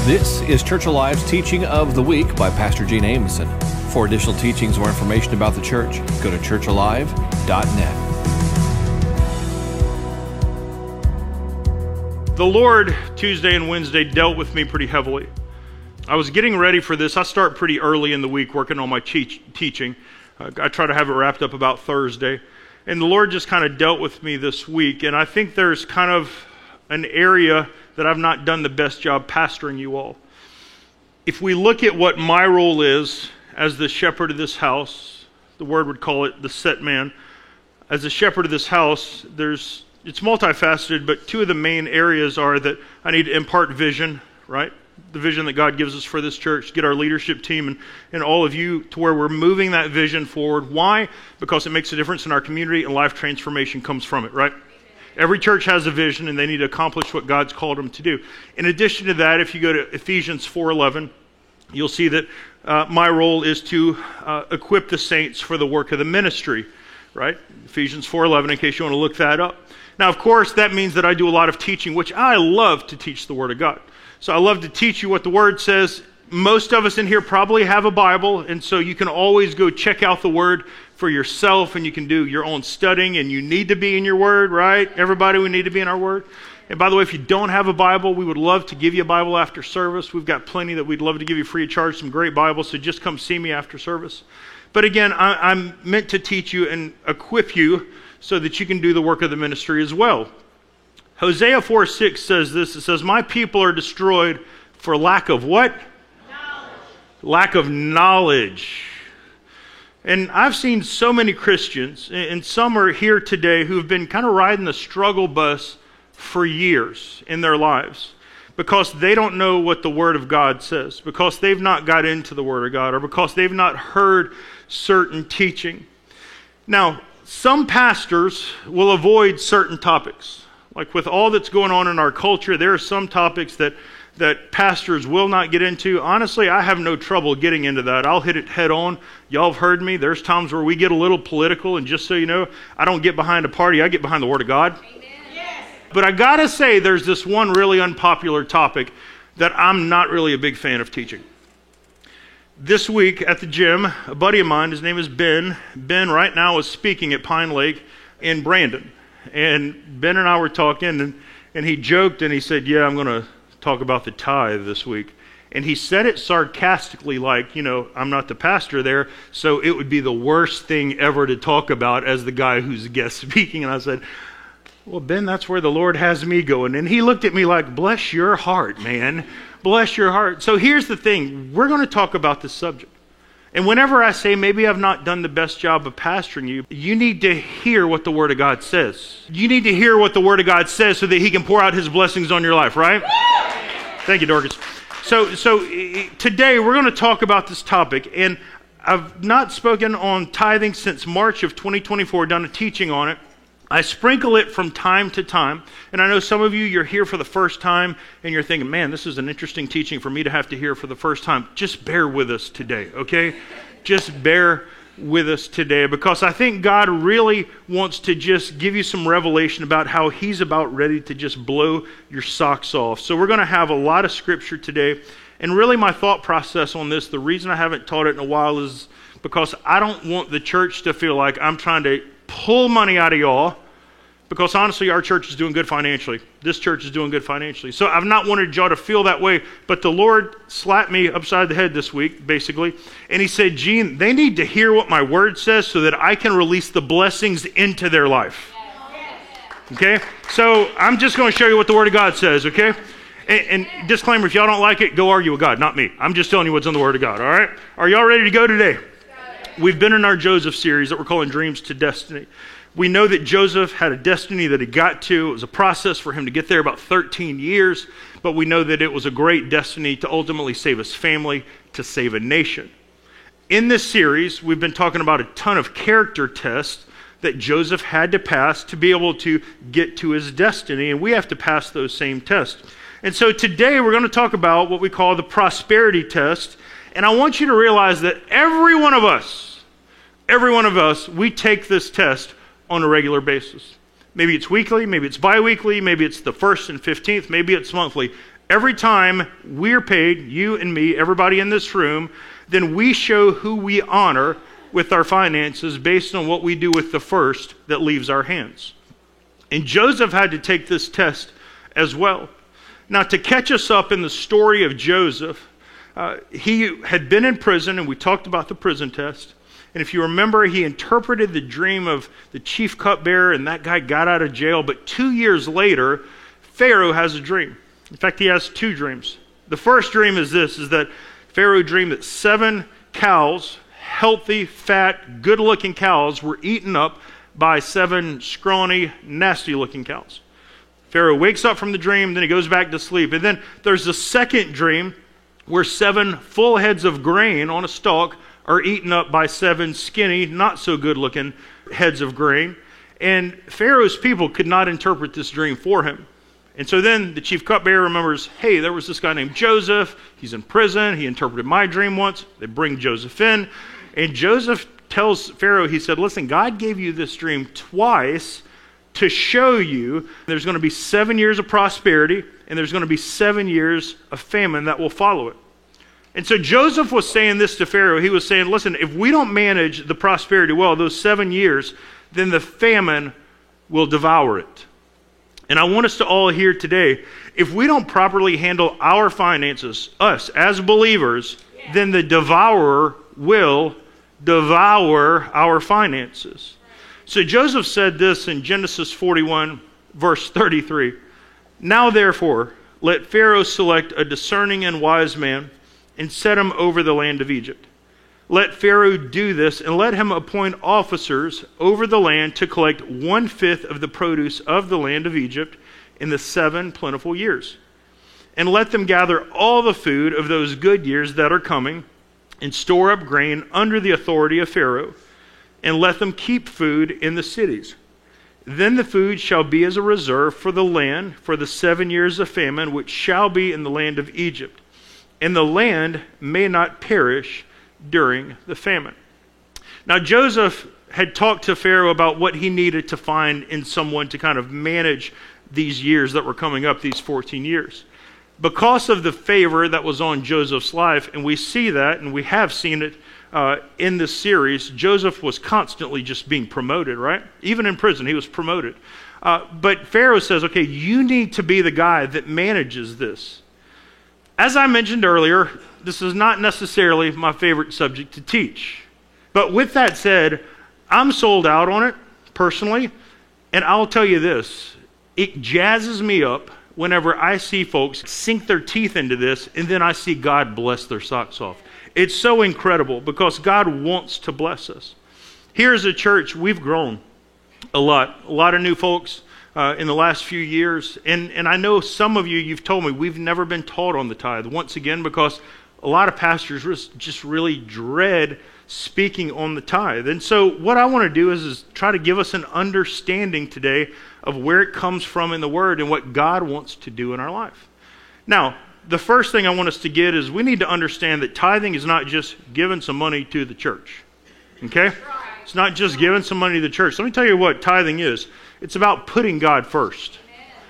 This is Church Alive's Teaching of the Week by Pastor Gene Amison. For additional teachings or information about the church, go to churchalive.net. The Lord, Tuesday and Wednesday, dealt with me pretty heavily. I was getting ready for this. I start pretty early in the week working on my teaching. I try to have it wrapped up about Thursday. And the Lord just kind of dealt with me this week. And I think there's kind of an area that I've not done the best job pastoring you all. If we look at what my role is as the shepherd of this house, the Word would call it the set man. As the shepherd of this house, it's multifaceted, but two of the main areas are that I need to impart vision, right? The vision that God gives us for this church, get our leadership team and all of you to where we're moving that vision forward. Why? Because it makes a difference in our community and life transformation comes from it, right? Every church has a vision and they need to accomplish what God's called them to do. In addition to that, if you go to Ephesians 4:11, you'll see that my role is to equip the saints for the work of the ministry, right? Ephesians 4:11, in case you want to look that up. Now, of course, that means that I do a lot of teaching, which I love to teach the Word of God. So I love to teach you what the Word says. Most of us in here probably have a Bible, and so you can always go check out the Word for yourself, and you can do your own studying, and you need to be in your Word, right? Everybody, we need to be in our Word. And by the way, if you don't have a Bible, we would love to give you a Bible after service. We've got plenty that we'd love to give you free of charge, some great Bibles, so just come see me after service. But again, I'm meant to teach you and equip you so that you can do the work of the ministry as well. Hosea 4:6 says this. It says, "My people are destroyed for lack of" what? Knowledge. Lack of knowledge. And I've seen so many Christians, and some are here today, who've been kind of riding the struggle bus for years in their lives because they don't know what the Word of God says, because they've not got into the Word of God, or because they've not heard certain teaching. Now, some pastors will avoid certain topics. Like with all that's going on in our culture, there are some topics that pastors will not get into. Honestly, I have no trouble getting into that. I'll hit it head on. Y'all have heard me. There's times where we get a little political, and just so you know, I don't get behind a party. I get behind the Word of God. Amen. Yes. But I gotta say, there's this one really unpopular topic that I'm not really a big fan of teaching. This week at the gym, a buddy of mine, his name is Ben. Ben right now is speaking at Pine Lake in Brandon. And Ben and I were talking, and he joked, and he said, "Yeah, I'm going to talk about the tithe this week." And he said it sarcastically, like, you know, I'm not the pastor there, so it would be the worst thing ever to talk about as the guy who's guest speaking. And I said, "Well, Ben, that's where the Lord has me going." And he looked at me like, "Bless your heart, man. Bless your heart." So here's the thing. We're going to talk about this subject. And whenever I say maybe I've not done the best job of pastoring you, you need to hear what the Word of God says. You need to hear what the Word of God says so that He can pour out His blessings on your life, right? Thank you, Dorcas. So today we're going to talk about this topic. And I've not spoken on tithing since March of 2024, done a teaching on it. I sprinkle it from time to time. And I know some of you, you're here for the first time and you're thinking, man, this is an interesting teaching for me to have to hear for the first time. Just bear with us today, okay? Just bear with us today, because I think God really wants to just give you some revelation about how He's about ready to just blow your socks off. So we're going to have a lot of scripture today. And really my thought process on this, the reason I haven't taught it in a while is because I don't want the church to feel like I'm trying to pull money out of y'all, because honestly, our church is doing good financially. This church is doing good financially. So I've not wanted y'all to feel that way, but the Lord slapped me upside the head this week, basically, and He said, "Gene, they need to hear what my Word says so that I can release the blessings into their life." Okay? So I'm just going to show you what the Word of God says, okay? And disclaimer, if y'all don't like it, go argue with God, not me. I'm just telling you what's in the Word of God, all right? Are y'all ready to go today? We've been in our Joseph series that we're calling Dreams to Destiny. We know that Joseph had a destiny that he got to. It was a process for him to get there, about 13 years. But we know that it was a great destiny to ultimately save his family, to save a nation. In this series, we've been talking about a ton of character tests that Joseph had to pass to be able to get to his destiny. And we have to pass those same tests. And so today we're going to talk about what we call the prosperity test. And I want you to realize that every one of us, we take this test on a regular basis. Maybe it's weekly, maybe it's bi-weekly, maybe it's the 1st and 15th, maybe it's monthly. Every time we're paid, you and me, everybody in this room, then we show who we honor with our finances based on what we do with the first that leaves our hands. And Joseph had to take this test as well. Now, to catch us up in the story of Joseph, he had been in prison, and we talked about the prison test. And if you remember, he interpreted the dream of the chief cupbearer, and that guy got out of jail. But 2 years later, Pharaoh has a dream. In fact, he has 2 dreams. The first dream is this, is that Pharaoh dreamed that 7 cows, healthy, fat, good-looking cows, were eaten up by 7 scrawny, nasty-looking cows. Pharaoh wakes up from the dream, then he goes back to sleep. And then there's a second dream where 7 full heads of grain on a stalk are eaten up by 7 skinny, not so good-looking heads of grain. And Pharaoh's people could not interpret this dream for him. And so then the chief cupbearer remembers, hey, there was this guy named Joseph. He's in prison. He interpreted my dream once. They bring Joseph in. And Joseph tells Pharaoh, he said, listen, God gave you this dream twice to show you there's going to be 7 years of prosperity and there's going to be 7 years of famine that will follow it. And so Joseph was saying this to Pharaoh. He was saying, listen, if we don't manage the prosperity well, those 7 years, then the famine will devour it. And I want us to all hear today, if we don't properly handle our finances, us as believers, then the devourer will devour our finances. So Joseph said this in Genesis 41, verse 33. Now therefore, let Pharaoh select a discerning and wise man and set him over the land of Egypt. Let Pharaoh do this, and let him appoint officers over the land to collect 1/5 of the produce of the land of Egypt in the 7 plentiful years. And let them gather all the food of those good years that are coming, and store up grain under the authority of Pharaoh, and let them keep food in the cities. Then the food shall be as a reserve for the land for the 7 years of famine, which shall be in the land of Egypt. And the land may not perish during the famine. Now Joseph had talked to Pharaoh about what he needed to find in someone to kind of manage these years that were coming up, these 14 years. Because of the favor that was on Joseph's life, and we see that, and we have seen it in this series, Joseph was constantly just being promoted, right? Even in prison, he was promoted. But Pharaoh says, okay, you need to be the guy that manages this. As I mentioned earlier, this is not necessarily my favorite subject to teach. But with that said, I'm sold out on it, personally. And I'll tell you this, it jazzes me up whenever I see folks sink their teeth into this, and then I see God bless their socks off. It's so incredible because God wants to bless us. Here as a church, we've grown a lot of new folks in the last few years. And I know some of you, you've told me we've never been taught on the tithe. Once again, because a lot of pastors just really dread speaking on the tithe. And so what I want to do is try to give us an understanding today of where it comes from in the Word and what God wants to do in our life. Now, the first thing I want us to get is we need to understand that tithing is not just giving some money to the church. Okay? It's not just giving some money to the church. Let me tell you what tithing is. It's about putting God first.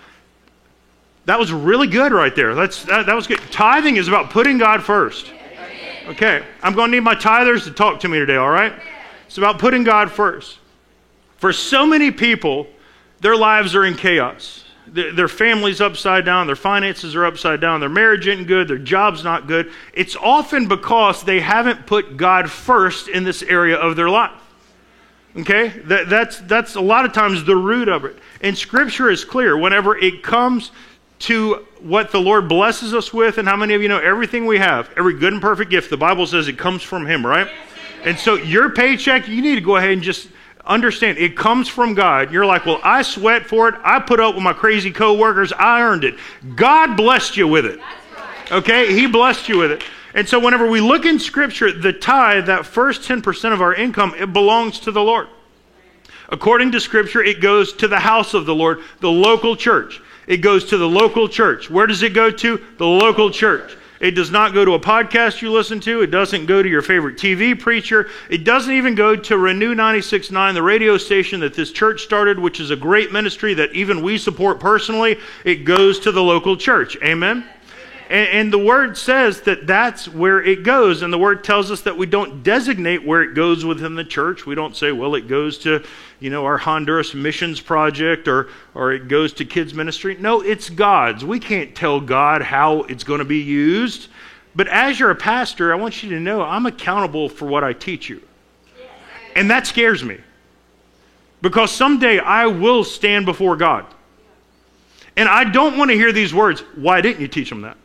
That was really good right there. That was good. Tithing is about putting God first. Okay, I'm going to need my tithers to talk to me today, all right? It's about putting God first. For so many people, their lives are in chaos. Their family's upside down, their finances are upside down, their marriage isn't good, their job's not good. It's often because they haven't put God first in this area of their life. Okay? That's a lot of times the root of it. And Scripture is clear. Whenever it comes to what the Lord blesses us with, and how many of you know everything we have, every good and perfect gift, the Bible says it comes from Him, right? And so your paycheck, you need to go ahead and just understand it comes from God. You're like, well, I sweat for it. I put up with my crazy coworkers. I earned it. God blessed you with it. Okay? He blessed you with it. And so whenever we look in Scripture, the tithe, that first 10% of our income, it belongs to the Lord. According to Scripture, it goes to the house of the Lord, the local church. It goes to the local church. Where does it go to? The local church. It does not go to a podcast you listen to. It doesn't go to your favorite TV preacher. It doesn't even go to Renew 96.9, the radio station that this church started, which is a great ministry that even we support personally. It goes to the local church. Amen? And the Word says that that's where it goes. And the Word tells us that we don't designate where it goes within the church. We don't say, well, it goes to, our Honduras missions project or it goes to kids ministry. No, it's God's. We can't tell God how it's going to be used. But as you're a pastor, I want you to know I'm accountable for what I teach you. And that scares me. Because someday I will stand before God. And I don't want to hear these words, why didn't you teach them that?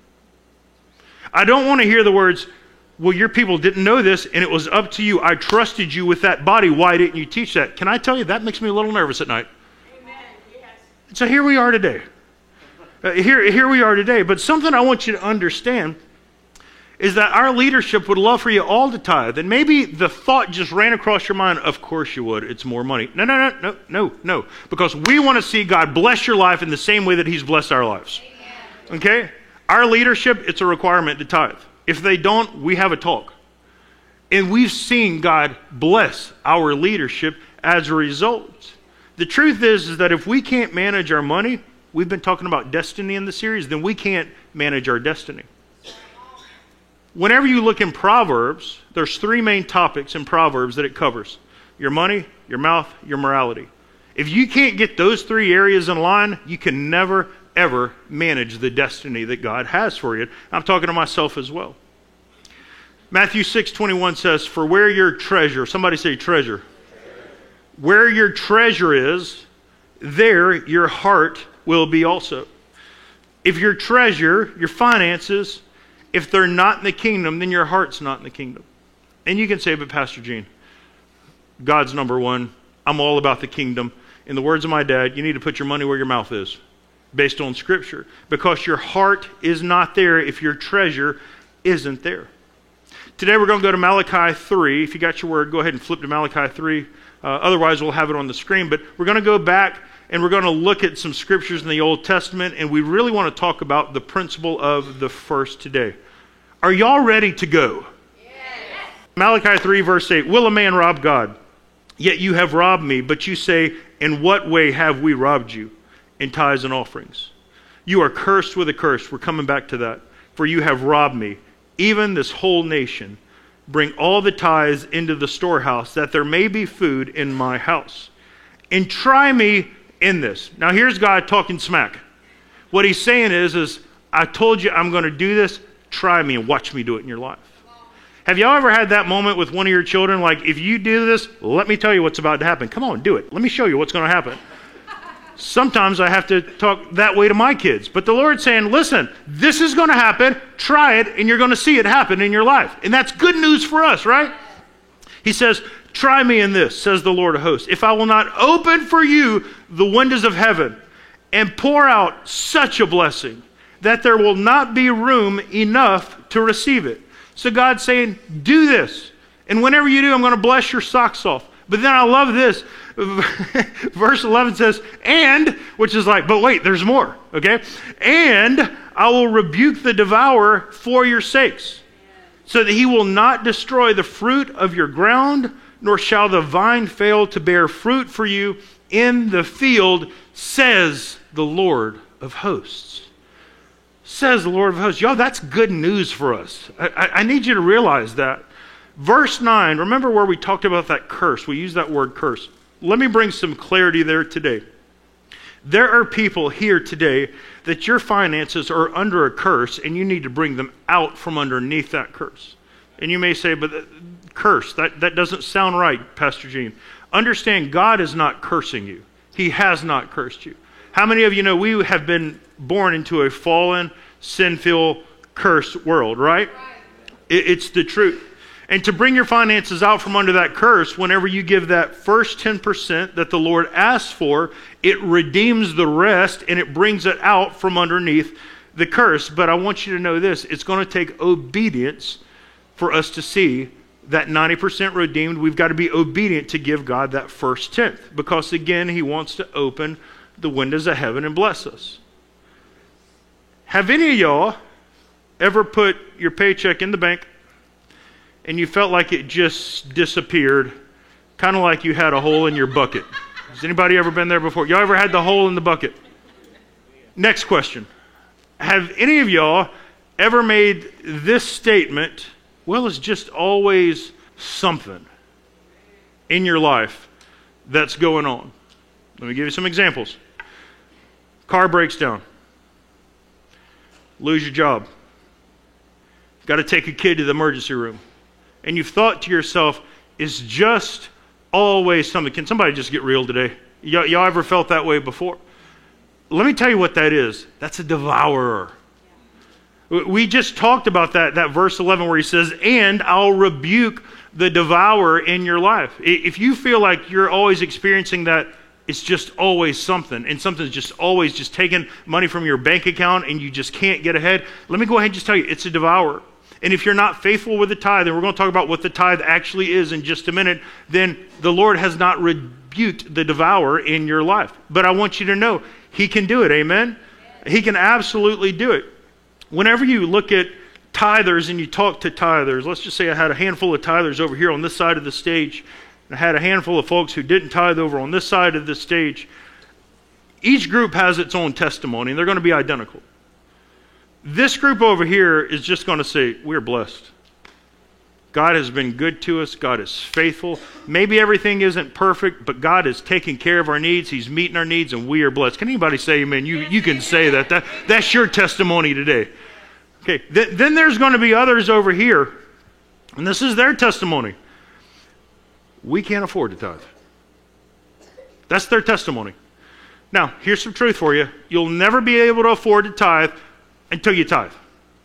I don't want to hear the words, well, your people didn't know this and it was up to you. I trusted you with that body. Why didn't you teach that? Can I tell you, that makes me a little nervous at night. Amen. Yes. So here we are today. Here we are today. But something I want you to understand is that our leadership would love for you all to tithe. And maybe the thought just ran across your mind, of course you would. It's more money. No. Because we want to see God bless your life in the same way that He's blessed our lives. Amen. Okay? Our leadership, it's a requirement to tithe. If they don't, we have a talk. And we've seen God bless our leadership as a result. The truth is that if we can't manage our money, we've been talking about destiny in the series, then we can't manage our destiny. Whenever you look in Proverbs, there's 3 main topics in Proverbs that it covers. Your money, your mouth, your morality. If you can't get those 3 areas in line, you can never, ever manage the destiny that God has for you. I'm talking to myself as well. Matthew 6:21 says, for where your treasure, somebody say treasure. Where your treasure is, there your heart will be also. If your treasure, your finances, if they're not in the kingdom, then your heart's not in the kingdom. And you can say, but Pastor Gene, God's number one. I'm all about the kingdom. In the words of my dad, you need to put your money where your mouth is, based on Scripture. Because your heart is not there if your treasure isn't there. Today we're going to go to Malachi 3. If you got your word, go ahead and flip to Malachi 3. Otherwise, we'll have it on the screen. But we're going to go back and we're going to look at some scriptures in the Old Testament, and we really want to talk about the principle of the first today. Are y'all ready to go? Yes. Malachi 3 verse 8, will a man rob God? Yet you have robbed me, but you say, in what way have we robbed you? In tithes and offerings. You are cursed with a curse. We're coming back to that. For you have robbed me, even this whole nation. Bring all the tithes into the storehouse, that there may be food in my house. And try me in this. Now here's God talking smack. What he's saying is I told you I'm going to do this. Try me and watch me do it in your life. Have y'all ever had that moment with one of your children? Like, if you do this, let me tell you what's about to happen. Come on, do it. Let me show you what's going to happen. Sometimes I have to talk that way to my kids. But the Lord's saying, listen, this is going to happen. Try it, and you're going to see it happen in your life. And that's good news for us, right? He says, try me in this, says the Lord of hosts. If I will not open for you the windows of heaven and pour out such a blessing that there will not be room enough to receive it. So God's saying, do this. And whenever you do, I'm going to bless your socks off. But then I love this. Verse 11 says, and, which is like, but wait, there's more, okay? And I will rebuke the devourer for your sakes, so that he will not destroy the fruit of your ground, nor shall the vine fail to bear fruit for you in the field, says the Lord of hosts. Says the Lord of hosts. Y'all, that's good news for us. I need you to realize that. Verse 9, remember where we talked about that curse. We use that word curse. Let me bring some clarity there today. There are people here today that your finances are under a curse and you need to bring them out from underneath that curse. And you may say, but curse, that doesn't sound right, Pastor Gene. Understand, God is not cursing you. He has not cursed you. How many of you know we have been born into a fallen, sin-filled, cursed world, right? It's the truth. And to bring your finances out from under that curse, whenever you give that first 10% that the Lord asks for, it redeems the rest and it brings it out from underneath the curse. But I want you to know this, it's going to take obedience for us to see that 90% redeemed. We've got to be obedient to give God that first tenth, because again, He wants to open the windows of heaven and bless us. Have any of y'all ever put your paycheck in the bank and you felt like it just disappeared, kind of like you had a hole in your bucket? Has anybody ever been there before? Y'all ever had the hole in the bucket? Next question. Have any of y'all ever made this statement, well, it's just always something in your life that's going on? Let me give you some examples. Car breaks down. Lose your job. Got to take a kid to the emergency room. And you've thought to yourself, it's just always something. Can somebody just get real today? Y'all ever felt that way before? Let me tell you what that is. That's a devourer. We just talked about that verse 11 where he says, and I'll rebuke the devourer in your life. If you feel like you're always experiencing that, it's just always something, and something's just always just taking money from your bank account and you just can't get ahead, let me go ahead and just tell you, it's a devourer. And if you're not faithful with the tithe, and we're going to talk about what the tithe actually is in just a minute, then the Lord has not rebuked the devourer in your life. But I want you to know, he can do it, amen? He can absolutely do it. Whenever you look at tithers and you talk to tithers, let's just say I had a handful of tithers over here on this side of the stage, and I had a handful of folks who didn't tithe over on this side of the stage. Each group has its own testimony, and they're going to be identical. This group over here is just going to say, we're blessed. God has been good to us. God is faithful. Maybe everything isn't perfect, but God is taking care of our needs. He's meeting our needs, and we are blessed. Can anybody say amen? You can say that. That's your testimony today. Okay, then there's going to be others over here, and this is their testimony. We can't afford to tithe. That's their testimony. Now, here's some truth for you. You'll never be able to afford to tithe until you tithe.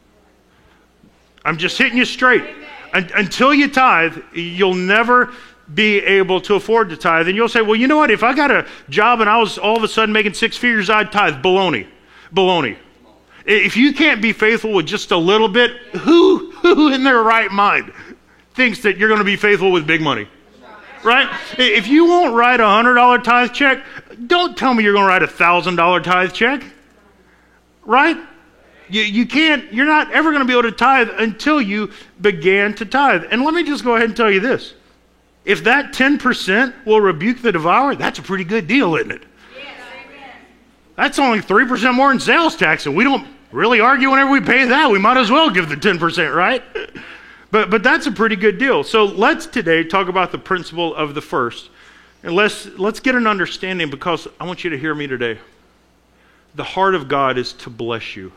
I'm just hitting you straight. Until you tithe, you'll never be able to afford to tithe. And you'll say, well, you know what? If I got a job and I was all of a sudden making 6 figures, I'd tithe. Baloney. Baloney. If you can't be faithful with just a little bit, who in their right mind thinks that you're going to be faithful with big money? Right? If you won't write a $100 tithe check, don't tell me you're going to write a $1,000 tithe check. Right? You can't, you're not ever going to be able to tithe until you began to tithe. And let me just go ahead and tell you this. If that 10% will rebuke the devourer, that's a pretty good deal, isn't it? Yes, amen. That's only 3% more in sales tax, and we don't really argue whenever we pay that. We might as well give the 10%, right? But that's a pretty good deal. So let's today talk about the principle of the first. And let's get an understanding, because I want you to hear me today. The heart of God is to bless you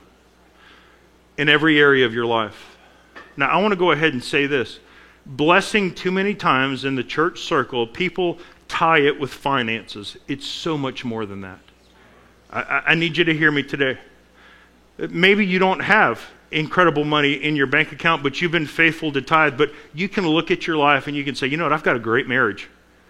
in every area of your life. Now, I want to go ahead and say this. Blessing, too many times in the church circle, people tie it with finances. It's so much more than that. I need you to hear me today. Maybe you don't have incredible money in your bank account, but you've been faithful to tithe. But you can look at your life and you can say, you know what, I've got a great marriage.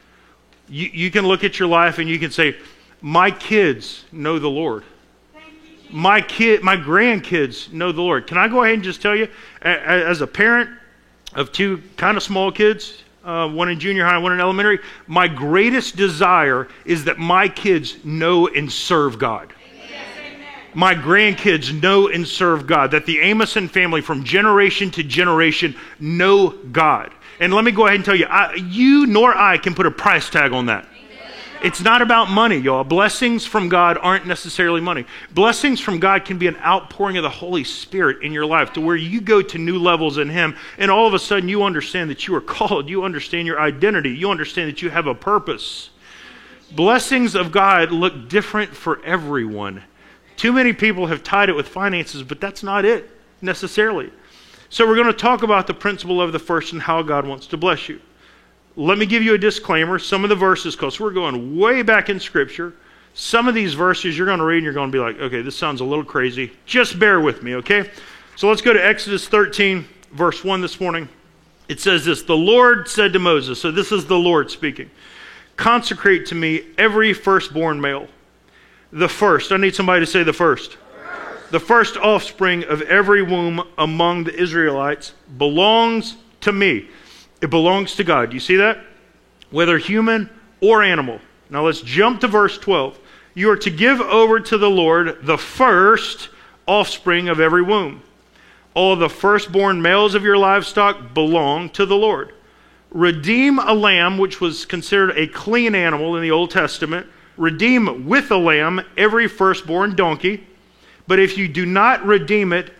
You can look at your life and you can say, my kids know the Lord. My grandkids know the Lord. Can I go ahead and just tell you, as a parent of two kind of small kids, one in junior high, one in elementary, my greatest desire is that my kids know and serve God. My grandkids know and serve God, that the Amoson family from generation to generation know God. And let me go ahead and tell you, you nor I can put a price tag on that. It's not about money, y'all. Blessings from God aren't necessarily money. Blessings from God can be an outpouring of the Holy Spirit in your life to where you go to new levels in Him, and all of a sudden you understand that you are called, you understand your identity, you understand that you have a purpose. Blessings of God look different for everyone. Too many people have tied it with finances, but that's not it necessarily. So we're going to talk about the principle of the first and how God wants to bless you. Let me give you a disclaimer. Some of the verses, because we're going way back in Scripture, some of these verses you're going to read and you're going to be like, okay, this sounds a little crazy. Just bear with me, okay? So let's go to Exodus 13, verse 1 this morning. It says this, the Lord said to Moses, so this is the Lord speaking, consecrate to me every firstborn male. The first, I need somebody to say the first. The first offspring of every womb among the Israelites belongs to me. It belongs to God. Do you see that? Whether human or animal. Now let's jump to verse 12. You are to give over to the Lord the first offspring of every womb. All the firstborn males of your livestock belong to the Lord. Redeem a lamb, which was considered a clean animal in the Old Testament. Redeem with a lamb every firstborn donkey. But if you do not redeem it,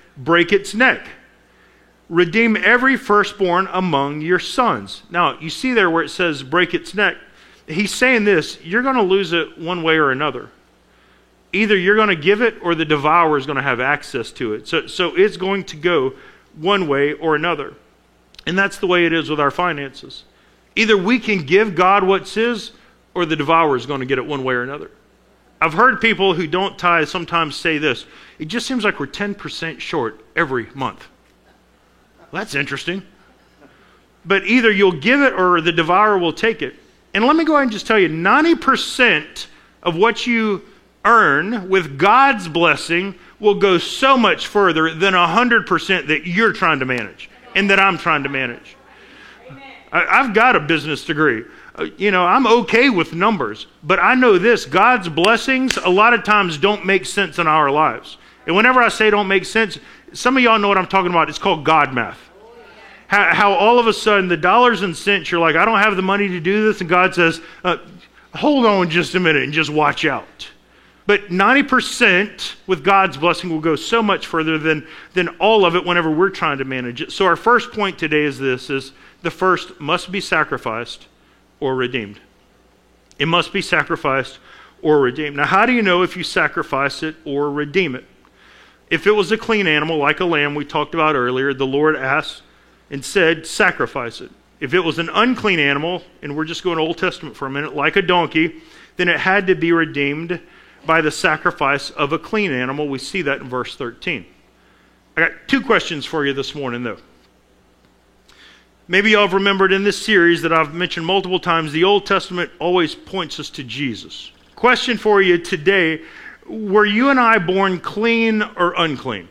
break its neck. Redeem every firstborn among your sons. Now, you see there where it says break its neck. He's saying this, you're going to lose it one way or another. Either you're going to give it or the devourer is going to have access to it. So it's going to go one way or another. And that's the way it is with our finances. Either we can give God what's his or the devourer is going to get it one way or another. I've heard people who don't tithe sometimes say this, it just seems like we're 10% short every month. Well, that's interesting. But either you'll give it or the devourer will take it. And let me go ahead and just tell you, 90% of what you earn with God's blessing will go so much further than 100% that you're trying to manage and that I'm trying to manage. I've got a business degree. I'm okay with numbers, but I know this, God's blessings a lot of times don't make sense in our lives. And whenever I say don't make sense, some of y'all know what I'm talking about. It's called God math. How all of a sudden the dollars and cents, you're like, I don't have the money to do this. And God says, hold on just a minute and just watch out. But 90% with God's blessing will go so much further than all of it whenever we're trying to manage it. So our first point today is this, is the first must be sacrificed or redeemed. It must be sacrificed or redeemed. Now, how do you know if you sacrifice it or redeem it? If it was a clean animal like a lamb we talked about earlier, the Lord asked and said, sacrifice it. If it was an unclean animal, and we're just going to Old Testament for a minute, like a donkey, then it had to be redeemed by the sacrifice of a clean animal. We see that in verse 13. I got two questions for you this morning, though. Maybe y'all have remembered in this series that I've mentioned multiple times, the Old Testament always points us to Jesus. Question for you today, were you and I born clean or unclean?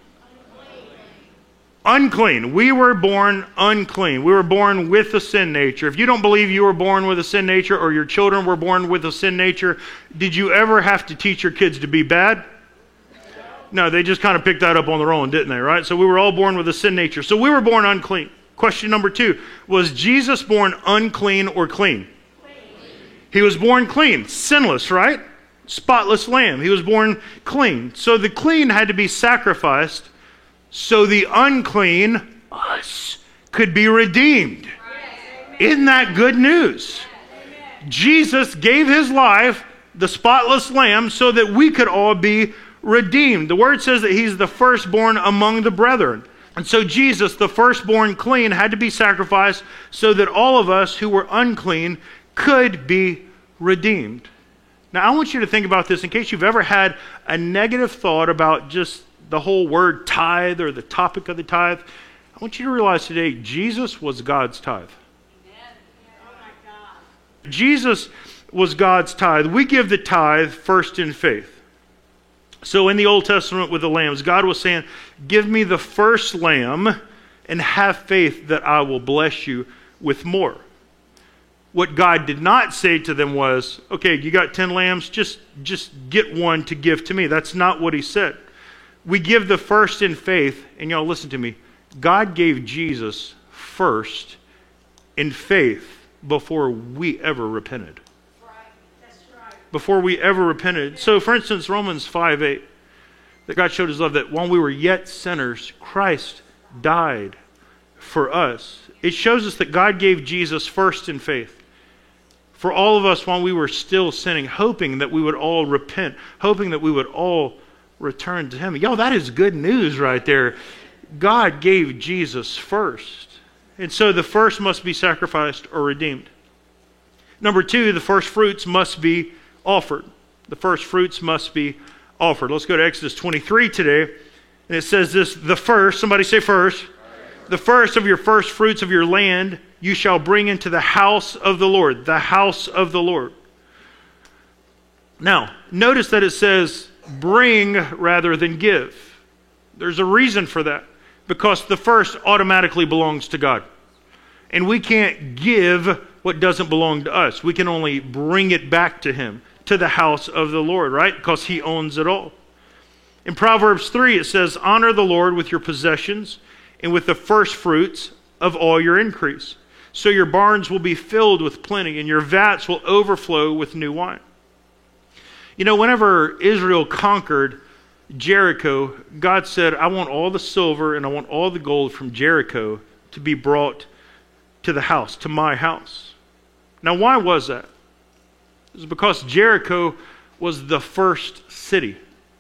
Unclean. We were born unclean. We were born with a sin nature. If you don't believe you were born with a sin nature or your children were born with a sin nature, did you ever have to teach your kids to be bad? No, they just kind of picked that up on their own, didn't they, right? So we were all born with a sin nature. So we were born unclean. Question number 2, was Jesus born unclean or clean? He was born clean, sinless, right? Spotless lamb. He was born clean. So the clean had to be sacrificed so the unclean, us, could be redeemed. Isn't that good news? Jesus gave his life, the spotless lamb, so that we could all be redeemed. The word says that he's the firstborn among the brethren. And so Jesus, the firstborn clean, had to be sacrificed so that all of us who were unclean could be redeemed. Now, I want you to think about this in case you've ever had a negative thought about just the whole word tithe or the topic of the tithe. I want you to realize today, Jesus was God's tithe. Jesus was God's tithe. We give the tithe first in faith. So in the Old Testament with the lambs, God was saying, give me the first lamb and have faith that I will bless you with more. What God did not say to them was, okay, you got 10 lambs, just get one to give to me. That's not what he said. We give the first in faith, and y'all listen to me. God gave Jesus first in faith before we ever repented. That's right. Before we ever repented. So for instance, Romans 5:8, that God showed his love that while we were yet sinners, Christ died for us. It shows us that God gave Jesus first in faith. For all of us while we were still sinning, hoping that we would all repent, hoping that we would all return to him. Yo, that is good news right there. God gave Jesus first. And so the first must be sacrificed or redeemed. Number 2, the first fruits must be offered. The first fruits must be offered. Let's go to Exodus 23 today. And it says this, the first, somebody say first. The first of your first fruits of your land you shall bring into the house of the Lord. The house of the Lord. Now, notice that it says bring rather than give. There's a reason for that. Because the first automatically belongs to God. And we can't give what doesn't belong to us. We can only bring it back to him, to the house of the Lord, right? Because he owns it all. In Proverbs 3, it says, honor the Lord with your possessions and with the first fruits of all your increase. So your barns will be filled with plenty and your vats will overflow with new wine. You know, whenever Israel conquered Jericho, God said, I want all the silver and I want all the gold from Jericho to be brought to the house, to my house. Now, why was that? It was because Jericho was the first city.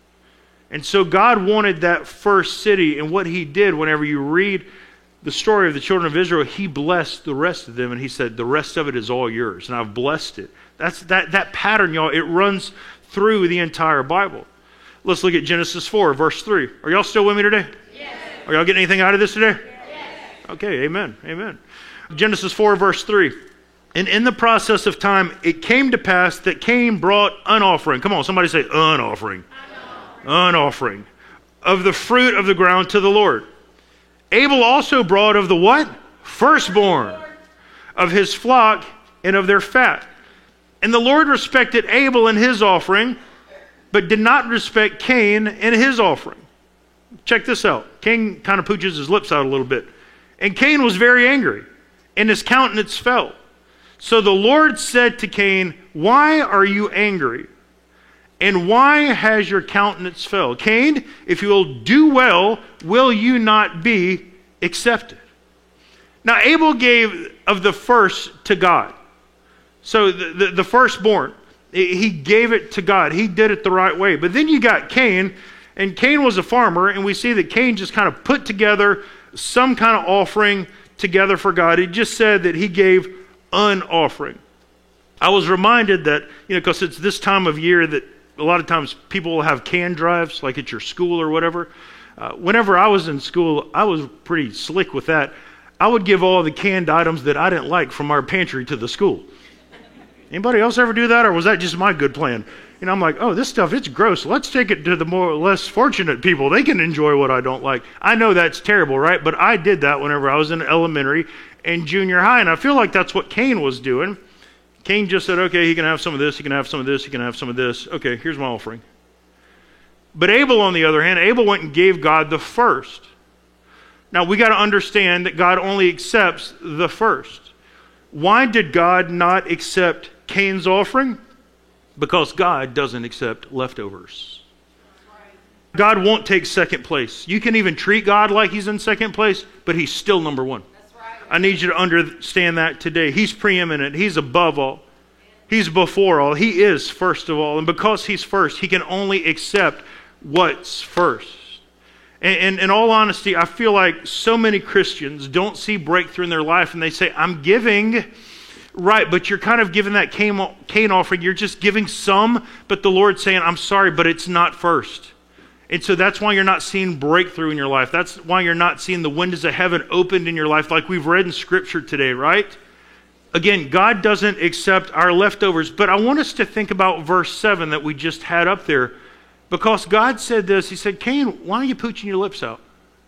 And so God wanted that first city, and what he did, whenever you read the story of the children of Israel, he blessed the rest of them, and he said, the rest of it is all yours, and I've blessed it. That's that pattern, y'all, it runs through the entire Bible. Let's look at Genesis 4, verse 3. Are y'all still with me today? Yes. Are y'all getting anything out of this today? Yes. Okay, amen, amen. Genesis 4, verse 3. And in the process of time, it came to pass that Cain brought an offering. Come on, somebody say an offering. An offering of the fruit of the ground to the Lord. Abel also brought of the what? Firstborn of his flock and of their fat. And the Lord respected Abel and his offering, but did not respect Cain and his offering. Check this out. Cain kind of pooches his lips out a little bit. And Cain was very angry, and his countenance fell. So the Lord said to Cain, why are you angry? And why has your countenance fell? Cain, if you will do well, will you not be accepted? Now Abel gave of the first to God. So the firstborn, he gave it to God. He did it the right way. But then you got Cain, and Cain was a farmer, and we see that Cain just kind of put together some kind of offering together for God. He just said that he gave an offering. I was reminded that, because it's this time of year that a lot of times people will have can drives, like at your school or whatever. Whenever I was in school, I was pretty slick with that. I would give all the canned items that I didn't like from our pantry to the school. Anybody else ever do that, or was that just my good plan? I'm like, oh, this stuff, it's gross. Let's take it to the more less fortunate people. They can enjoy what I don't like. I know that's terrible, right? But I did that whenever I was in elementary and junior high, and I feel like that's what Cain was doing. Cain just said, okay, he can have some of this, he can have some of this, he can have some of this. Okay, here's my offering. But Abel, on the other hand, Abel went and gave God the first. Now, we got to understand that God only accepts the first. Why did God not accept Cain's offering? Because God doesn't accept leftovers. God won't take second place. You can even treat God like he's in second place, but he's still number one. I need you to understand that today. He's preeminent. He's above all. He's before all. He is first of all. And because he's first, he can only accept what's first. And in all honesty, I feel like so many Christians don't see breakthrough in their life, and they say, I'm giving, right, but you're kind of giving that Cain offering. You're just giving some, but the Lord's saying, I'm sorry, but it's not first. And so that's why you're not seeing breakthrough in your life. That's why you're not seeing the windows of heaven opened in your life like we've read in Scripture today, right? Again, God doesn't accept our leftovers, but I want us to think about verse 7 that we just had up there, because God said this. He said, Cain, why are you pooching your lips out?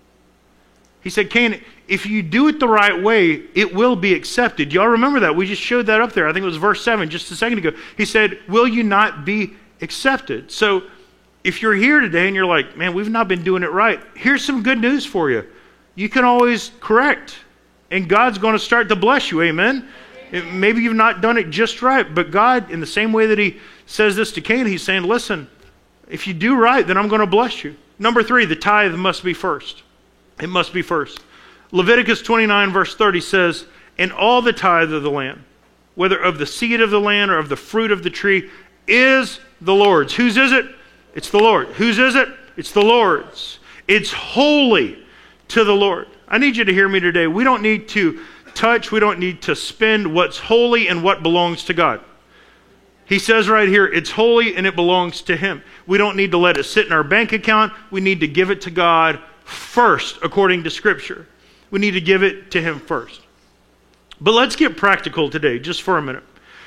He said, Cain, if you do it the right way, it will be accepted. Y'all remember that? We just showed that up there. I think it was verse 7 just a second ago. He said, will you not be accepted? So if you're here today and you're like, man, we've not been doing it right, here's some good news for you. You can always correct, and God's going to start to bless you, amen? Maybe you've not done it just right, but God, in the same way that he says this to Cain, he's saying, listen, if you do right, then I'm going to bless you. Number 3, the tithe must be first. It must be first. Leviticus 29 verse 30 says, and all the tithe of the land, whether of the seed of the land or of the fruit of the tree, is the Lord's. Whose is it? It's the Lord. Whose is it? It's the Lord's. It's holy to the Lord. I need you to hear me today. We don't need to touch, we don't need to spend what's holy and what belongs to God. He says right here, it's holy and it belongs to him. We don't need to let it sit in our bank account. We need to give it to God first, according to Scripture. We need to give it to him first. But let's get practical today, just for a minute.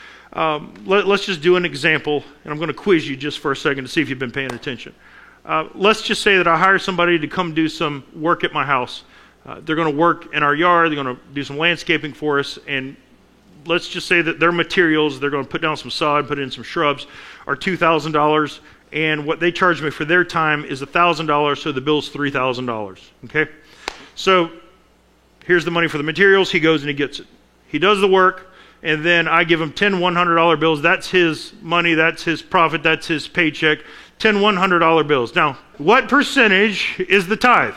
Let's just do an example, and I'm going to quiz you just for a second to see if you've been paying attention. Let's just say that I hire somebody to come do some work at my house. They're going to work in our yard. They're going to do some landscaping for us, and let's just say that their materials, they're going to put down some sod, put in some shrubs, are $2,000, and what they charge me for their time is $1,000, so the bill's $3,000, okay? So here's the money for the materials. He goes and he gets it. He does the work, and then I give him 10 $100 bills. That's his money, that's his profit, that's his paycheck. 10 $100 bills. Now, what percentage is the tithe?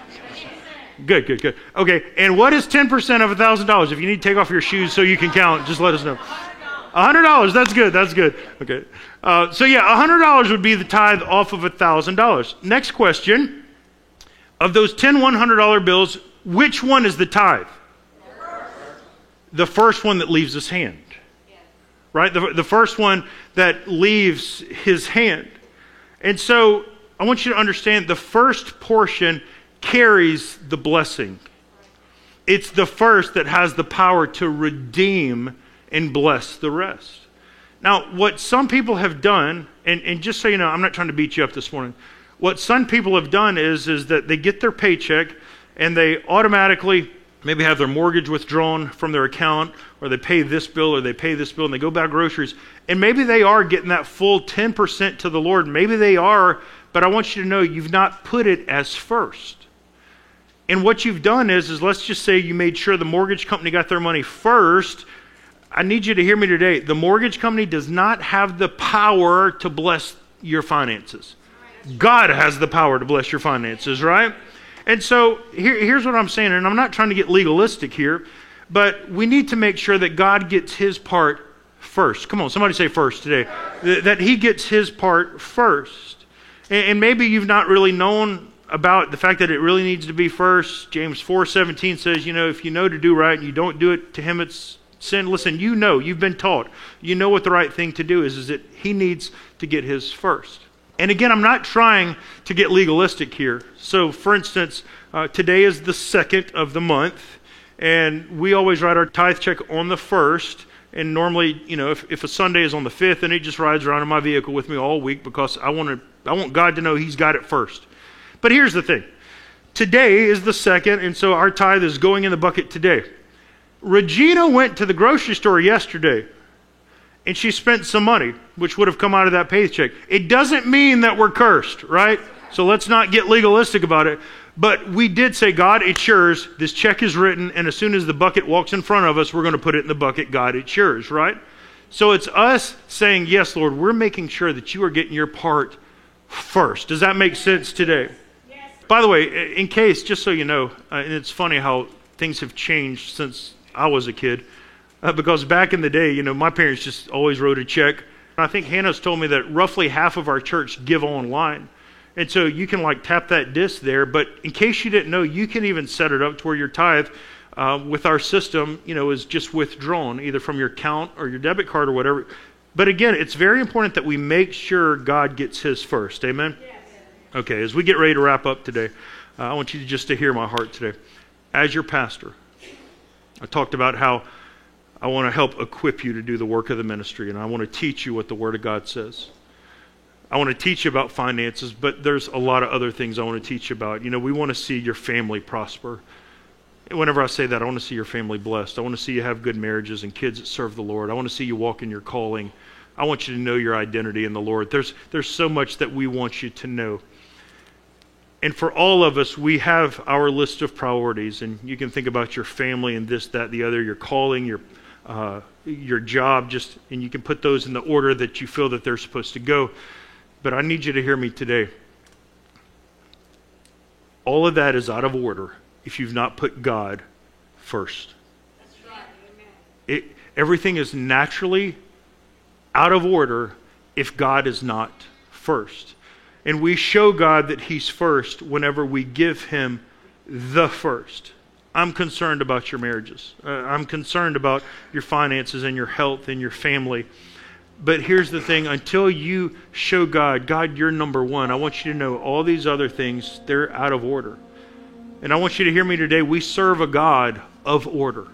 Good, good, good. Okay, and what is 10% of $1,000? If you need to take off your shoes so you can count, just let us know. $100, that's good, that's good. Okay, so yeah, $100 would be the tithe off of $1,000. Next question, of those 10 $100 bills, which one is the tithe? The first one that leaves his hand, right? The first one that leaves his hand. And so I want you to understand the first portion carries the blessing. It's the first that has the power to redeem and bless the rest. Now, what some people have done, and just so you know, I'm not trying to beat you up this morning. What some people have done is that they get their paycheck and they automatically maybe have their mortgage withdrawn from their account, or they pay this bill or they pay this bill, and they go buy groceries. And maybe they are getting that full 10% to the Lord. Maybe they are, but I want you to know you've not put it as first. And what you've done is let's just say you made sure the mortgage company got their money first. I need you to hear me today. The mortgage company does not have the power to bless your finances. God has the power to bless your finances, right? And so here's what I'm saying, and I'm not trying to get legalistic here, but we need to make sure that God gets his part first. Come on, somebody say first today. That he gets his part first. And maybe you've not really known about the fact that it really needs to be first. James 4:17 says, if you know to do right and you don't do it, to him it's sin. Listen, you've been taught. You know what the right thing to do is that he needs to get his first. And again, I'm not trying to get legalistic here. So, for instance, today is the 2nd of the month, and we always write our tithe check on the 1st. And normally, if a Sunday is on the 5th, and he just rides around in my vehicle with me all week because I want God to know he's got it first. But here's the thing. Today is the 2nd, and so our tithe is going in the bucket today. Regina went to the grocery store yesterday, and she spent some money, which would have come out of that paycheck. It doesn't mean that we're cursed, right? So let's not get legalistic about it. But we did say, God, it's yours. This check is written, and as soon as the bucket walks in front of us, we're going to put it in the bucket. God, it's yours, right? So it's us saying, yes, Lord, we're making sure that you are getting your part first. Does that make sense today? Yes. By the way, in case, just so you know, and it's funny how things have changed since I was a kid, because back in the day, my parents just always wrote a check. I think Hannah's told me that roughly half of our church give online. And so you can tap that disc there, but in case you didn't know, you can even set it up to where your tithe with our system, is just withdrawn either from your account or your debit card or whatever. But again, it's very important that we make sure God gets his first. Amen? Yes. Okay, as we get ready to wrap up today, I want you to hear my heart today. As your pastor, I talked about how I want to help equip you to do the work of the ministry, and I want to teach you what the Word of God says. I want to teach you about finances, but there's a lot of other things I want to teach you about. We want to see your family prosper. And whenever I say that, I want to see your family blessed. I want to see you have good marriages and kids that serve the Lord. I want to see you walk in your calling. I want you to know your identity in the Lord. There's so much that we want you to know. And for all of us, we have our list of priorities, and you can think about your family and this, that, the other, your calling, your job, and you can put those in the order that you feel that they're supposed to go. But I need you to hear me today. All of that is out of order if you've not put God first. That's right. Amen. Everything is naturally out of order if God is not first. And we show God that he's first whenever we give him the first. I'm concerned about your marriages. I'm concerned about your finances and your health and your family. But here's the thing, until you show God, you're number one, I want you to know all these other things, they're out of order. And I want you to hear me today, we serve a God of order.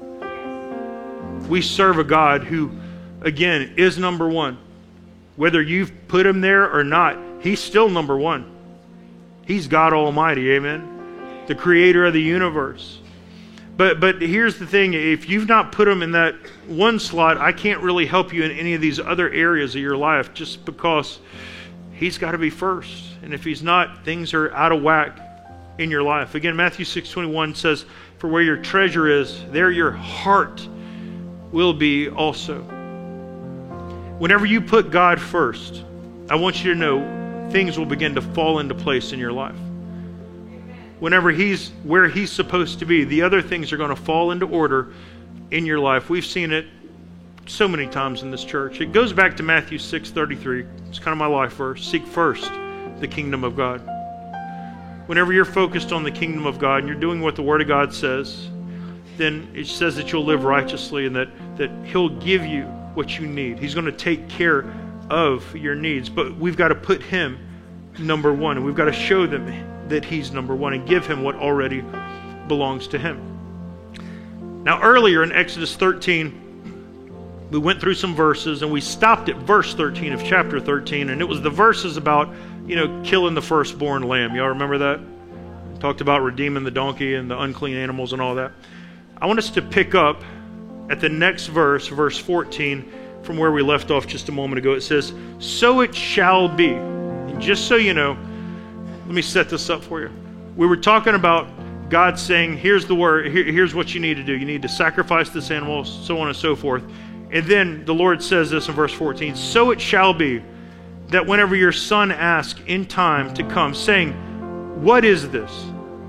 We serve a God who, again, is number one. Whether you've put him there or not, he's still number one. He's God Almighty, amen? The creator of the universe. But here's the thing, if you've not put him in that one slot, I can't really help you in any of these other areas of your life just because he's got to be first. And if he's not, things are out of whack in your life. Again, Matthew 6:21 says, for where your treasure is, there your heart will be also. Whenever you put God first, I want you to know things will begin to fall into place in your life. Whenever He's where He's supposed to be, the other things are going to fall into order in your life. We've seen it so many times in this church. It goes back to Matthew 6:33. It's kind of my life verse. Seek first the kingdom of God. Whenever you're focused on the kingdom of God and you're doing what the Word of God says, then it says that you'll live righteously and that He'll give you what you need. He's going to take care of your needs. But we've got to put Him number one, and we've got to show them that He's number one and give Him what already belongs to Him. Now, earlier in Exodus 13, we went through some verses, and we stopped at verse 13 of chapter 13, and it was the verses about, killing the firstborn lamb. Y'all remember that? Talked about redeeming the donkey and the unclean animals and all that. I want us to pick up at the next verse, verse 14, from where we left off just a moment ago. It says, "So it shall be." And just so you know, let me set this up for you. We were talking about God saying, here's the word, here's what you need to do. You need to sacrifice this animal, so on and so forth. And then the Lord says this in verse 14, "So it shall be that whenever your son asks in time to come, saying, 'What is this?'"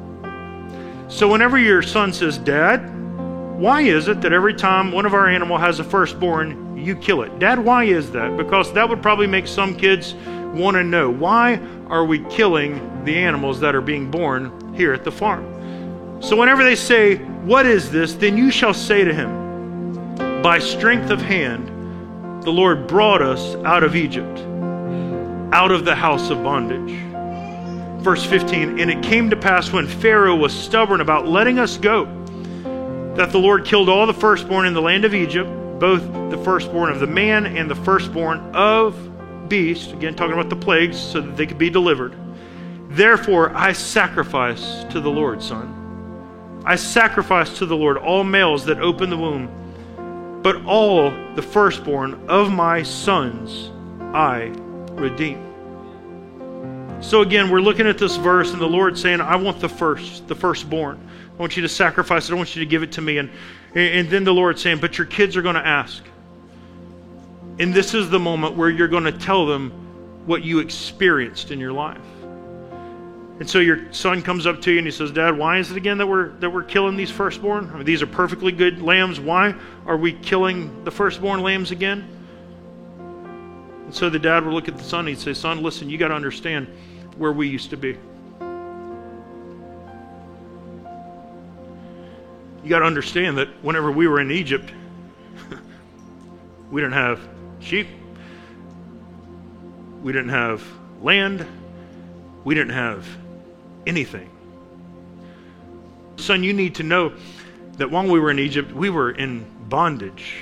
So whenever your son says, "Dad, why is it that every time one of our animal has a firstborn, you kill it?" Dad, why is that? Because that would probably make some kids want to know, why are we killing the animals that are being born here at the farm? So whenever they say, "What is this?" then you shall say to him, "By strength of hand, the Lord brought us out of Egypt, out of the house of bondage." Verse 15, "And it came to pass when Pharaoh was stubborn about letting us go, that the Lord killed all the firstborn in the land of Egypt, both the firstborn of the man and the firstborn of beast," again talking about the plagues, so that they could be delivered. "Therefore I sacrifice to the Lord, son. I sacrifice to the Lord all males that open the womb, but all the firstborn of my sons I redeem." So again, we're looking at this verse and the Lord saying, I want the firstborn. I want you to sacrifice it. I want you to give it to me. And then the Lord saying, but your kids are going to ask. And this is the moment where you're going to tell them what you experienced in your life. And so your son comes up to you and he says, "Dad, why is it again that we're killing these firstborn? I mean, these are perfectly good lambs. Why are we killing the firstborn lambs again?" And so the dad would look at the son and he'd say, "Son, listen, you got to understand where we used to be. You got to understand that whenever we were in Egypt, we didn't have sheep. We didn't have land. We didn't have anything. Son, you need to know that while we were in Egypt, we were in bondage.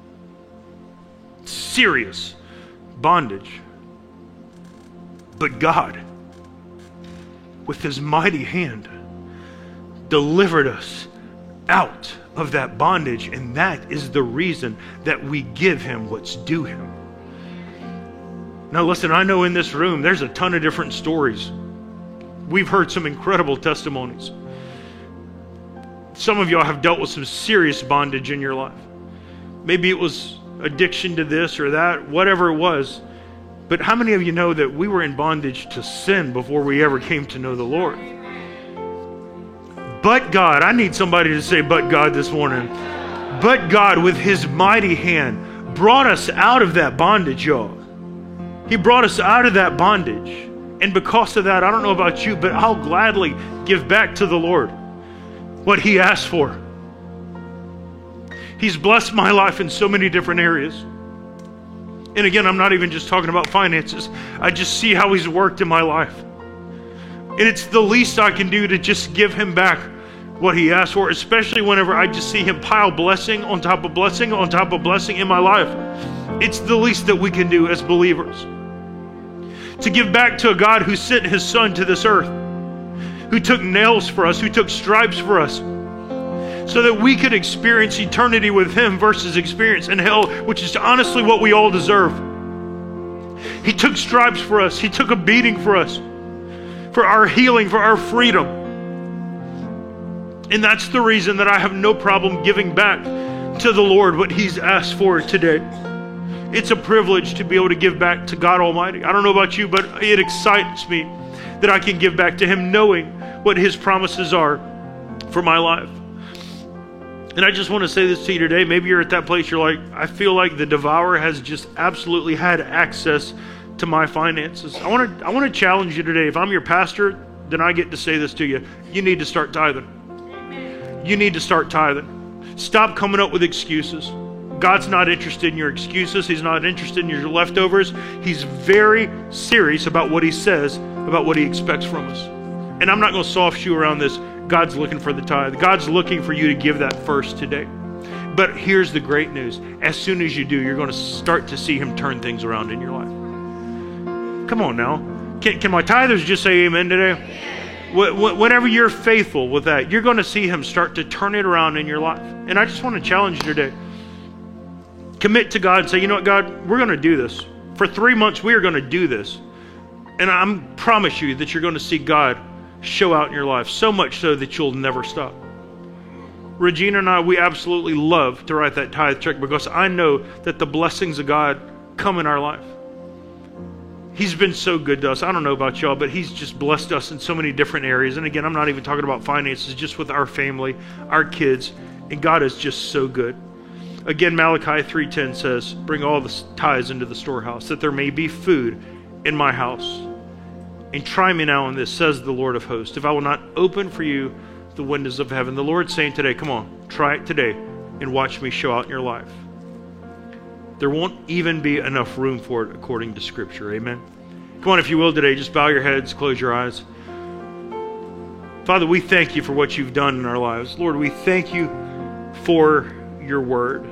Serious bondage. But God, with His mighty hand, delivered us out of that bondage, and that is the reason that we give Him what's due Him." Now listen, I know in this room there's a ton of different stories. We've heard some incredible testimonies. Some of y'all have dealt with some serious bondage in your life. Maybe it was addiction to this or that, whatever it was. But how many of you know that we were in bondage to sin before we ever came to know the Lord? But God, I need somebody to say, "But God," this morning. But God, with His mighty hand, brought us out of that bondage, y'all. He brought us out of that bondage. And because of that, I don't know about you, but I'll gladly give back to the Lord what He asked for. He's blessed my life in so many different areas. And again, I'm not even just talking about finances. I just see how He's worked in my life. And it's the least I can do to just give Him back what He asked for, especially whenever I just see Him pile blessing on top of blessing on top of blessing in my life. It's the least that we can do as believers. To give back to a God who sent His Son to this earth, who took nails for us, who took stripes for us, so that we could experience eternity with Him versus experience in hell, which is honestly what we all deserve. He took stripes for us. He took a beating for us, for our healing, for our freedom. And that's the reason that I have no problem giving back to the Lord what He's asked for today. It's a privilege to be able to give back to God Almighty. I don't know about you, but it excites me that I can give back to Him knowing what His promises are for my life. And I just want to say this to you today. Maybe you're at that place, you're like, I feel like the devourer has just absolutely had access to my finances. I want to challenge you today. If I'm your pastor, then I get to say this to you. You need to start tithing. Amen. You need to start tithing. Stop coming up with excuses. God's not interested in your excuses. He's not interested in your leftovers. He's very serious about what He says, about what He expects from us. And I'm not going to soft shoe around this. God's looking for the tithe. God's looking for you to give that first today. But here's the great news. As soon as you do, you're going to start to see Him turn things around in your life. Come on now. Can my tithers just say amen today? Whenever you're faithful with that, you're going to see Him start to turn it around in your life. And I just want to challenge you today. Commit to God and say, you know what, God, we're going to do this. For 3 months, we are going to do this. And I promise you that you're going to see God show out in your life, so much so that you'll never stop. Regina and I, we absolutely love to write that tithe check because I know that the blessings of God come in our life. He's been so good to us. I don't know about y'all, but He's just blessed us in so many different areas. And again, I'm not even talking about finances, just with our family, our kids, and God is just so good. Again, Malachi 3:10 says, bring all the tithes into the storehouse, that there may be food in my house. And try me now in this, says the Lord of hosts, if I will not open for you the windows of heaven. The Lord's saying today, come on, try it today and watch me show out in your life. There won't even be enough room for it according to Scripture. Amen. Come on, if you will today, just bow your heads, close your eyes. Father, we thank you for what you've done in our lives. Lord, we thank you for your word.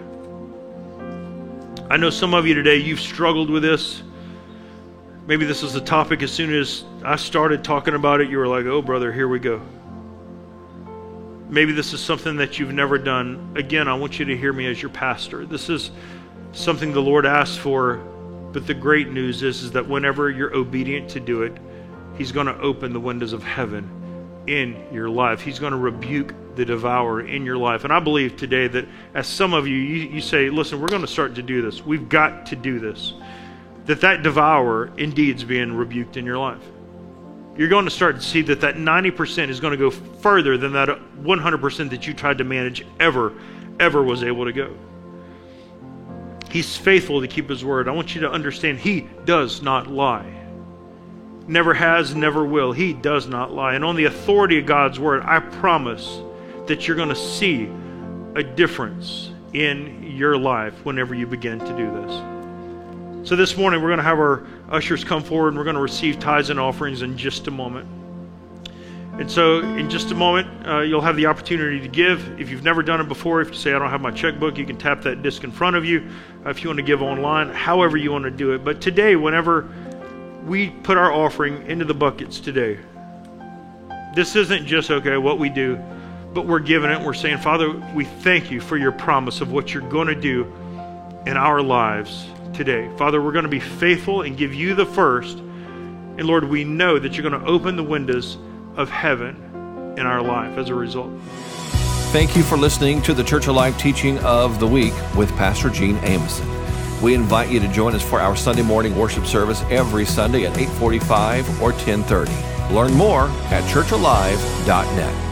I know some of you today, you've struggled with this. Maybe this is a topic, as soon as I started talking about it, you were like, oh, brother, here we go. Maybe this is something that you've never done. Again, I want you to hear me as your pastor. This is something the Lord asked for, but the great news is that whenever you're obedient to do it, He's going to open the windows of heaven in your life. He's going to rebuke the devourer in your life. And I believe today that as some of you say, listen, we're going to start to do this. We've got to do this. That devourer indeed is being rebuked in your life. You're going to start to see that 90% is going to go further than that 100% that you tried to manage ever was able to go. He's faithful to keep His word. I want you to understand He does not lie. Never has, never will. He does not lie. And on the authority of God's word, I promise that you're going to see a difference in your life whenever you begin to do this. So this morning, we're going to have our ushers come forward and we're going to receive tithes and offerings in just a moment. And so in just a moment, you'll have the opportunity to give. If you've never done it before, if you say, I don't have my checkbook, you can tap that disc in front of you. If you want to give online, however you want to do it. But today, whenever we put our offering into the buckets today, this isn't just, okay, what we do, but we're giving it. We're saying, Father, we thank you for your promise of what you're going to do in our lives today. Father, we're going to be faithful and give you the first. And Lord, we know that you're going to open the windows of heaven in our life as a result. Thank you for listening to the Church Alive Teaching of the Week with Pastor Gene Ameson. We invite you to join us for our Sunday morning worship service every Sunday at 8:45 or 10:30. Learn more at churchalive.net.